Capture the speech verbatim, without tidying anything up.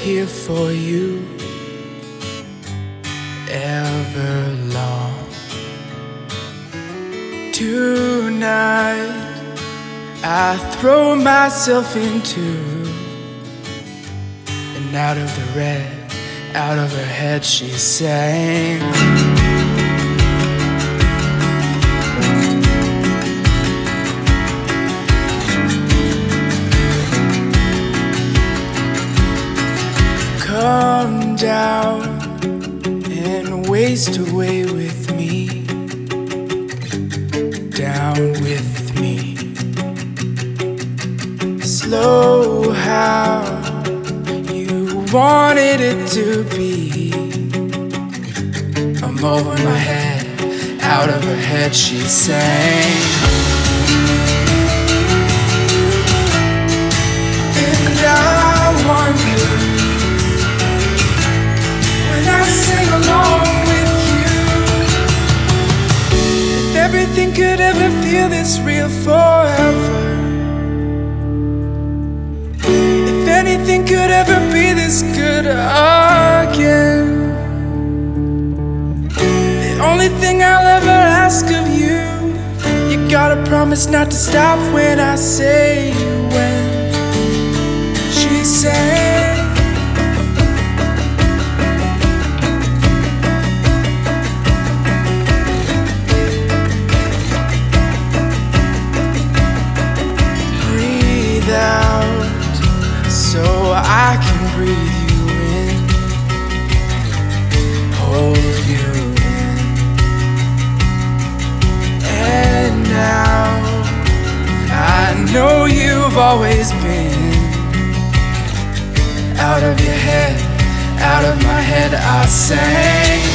here for you ever long. Tonight I throw myself into, and out of the red, out of her head she sang. Come down and waste away with me, down with me. Slow how you wanted it to be. I'm over my head, out of her head she sang. And I wonder, when I sing along with you, if everything could ever feel this real forever, if anything could ever be this good again. The only thing I'll ever ask of you, you gotta promise not to stop when I say when. She said, breathe out so I can breathe you in, hold you in. And now I know you've always been out of your head, out of my head I sang.